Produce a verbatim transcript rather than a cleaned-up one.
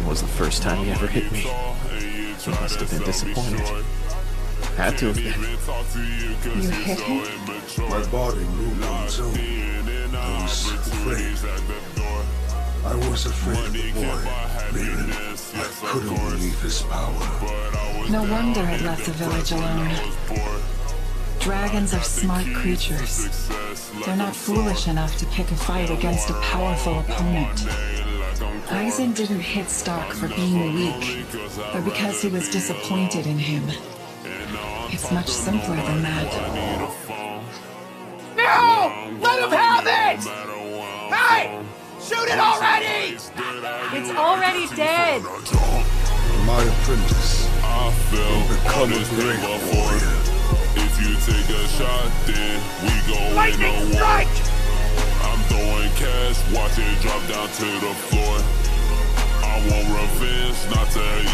was the first time he ever hit me. He must have been disappointed. Had to have been. You hit him? My body moved on its own. I was afraid. I was afraid of the boy, Raven. I couldn't believe his power. No wonder it left the village alone. Dragons are smart creatures. They're not foolish enough to pick a fight against a powerful opponent. Aizen didn't hit Stark for being weak, or because he was disappointed in him. It's much simpler than that. No! Let him have it! Hey! Shoot it already! It's already dead! My apprentice will become a great warrior. If you take a shot, then we go Lightning in a war. strike! I'm throwing cash, watch it drop down to the floor. I want revenge, not to